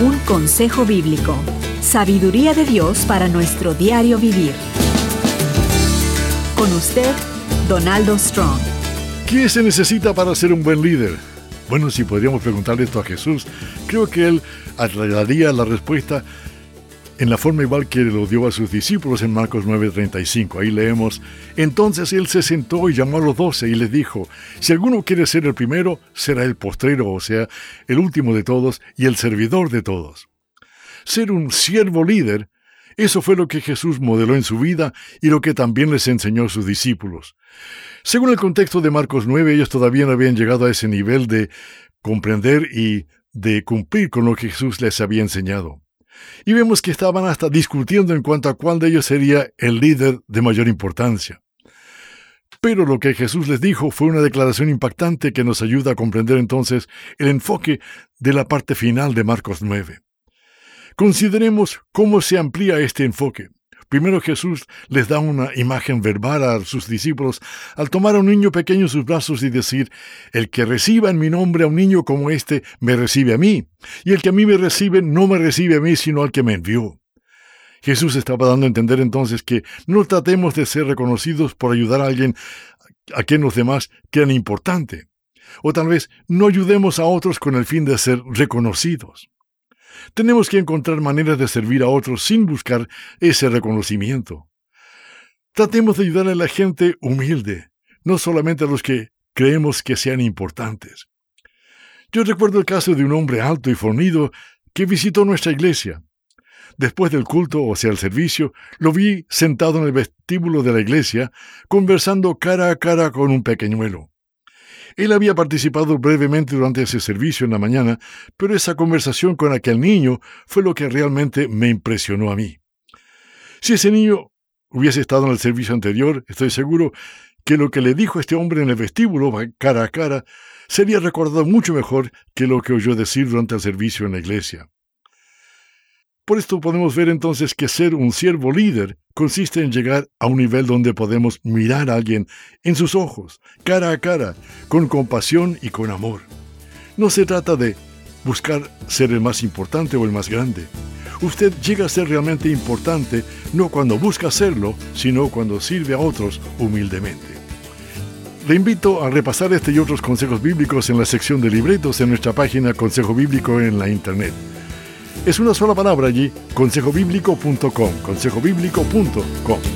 Un consejo bíblico. Sabiduría de Dios para nuestro diario vivir. Con usted, Donaldo Strong. ¿Qué se necesita para ser un buen líder? Bueno, si podríamos preguntarle esto a Jesús, creo que Él daría la respuesta en la forma igual que lo dio a sus discípulos en Marcos 9:35. Ahí leemos: entonces Él se sentó y llamó a los 12 y les dijo: si alguno quiere ser el primero, será el postrero, o sea, el último de todos y el servidor de todos. Ser un siervo líder, eso fue lo que Jesús modeló en su vida y lo que también les enseñó a sus discípulos. Según el contexto de Marcos 9, ellos todavía no habían llegado a ese nivel de comprender y de cumplir con lo que Jesús les había enseñado. Y vemos que estaban hasta discutiendo en cuanto a cuál de ellos sería el líder de mayor importancia. Pero lo que Jesús les dijo fue una declaración impactante que nos ayuda a comprender entonces el enfoque de la parte final de Marcos 9. Consideremos cómo se amplía este enfoque. Primero Jesús les da una imagen verbal a sus discípulos al tomar a un niño pequeño en sus brazos y decir: el que reciba en mi nombre a un niño como este, me recibe a mí, y el que a mí me recibe, no me recibe a mí, sino al que me envió. Jesús estaba dando a entender entonces que no tratemos de ser reconocidos por ayudar a alguien a quien los demás crean importante, o tal vez no ayudemos a otros con el fin de ser reconocidos. Tenemos que encontrar maneras de servir a otros sin buscar ese reconocimiento. Tratemos de ayudar a la gente humilde, no solamente a los que creemos que sean importantes. Yo recuerdo el caso de un hombre alto y fornido que visitó nuestra iglesia. Después del culto, o sea, el servicio, lo vi sentado en el vestíbulo de la iglesia, conversando cara a cara con un pequeñuelo. Él había participado brevemente durante ese servicio en la mañana, pero esa conversación con aquel niño fue lo que realmente me impresionó a mí. Si ese niño hubiese estado en el servicio anterior, estoy seguro que lo que le dijo este hombre en el vestíbulo, cara a cara, sería recordado mucho mejor que lo que oyó decir durante el servicio en la iglesia. Por esto podemos ver entonces que ser un siervo líder consiste en llegar a un nivel donde podemos mirar a alguien en sus ojos, cara a cara, con compasión y con amor. No se trata de buscar ser el más importante o el más grande. Usted llega a ser realmente importante no cuando busca serlo, sino cuando sirve a otros humildemente. Le invito a repasar este y otros consejos bíblicos en la sección de libretos en nuestra página Consejo Bíblico en la Internet. Es una sola palabra allí, consejobiblico.com, consejobiblico.com.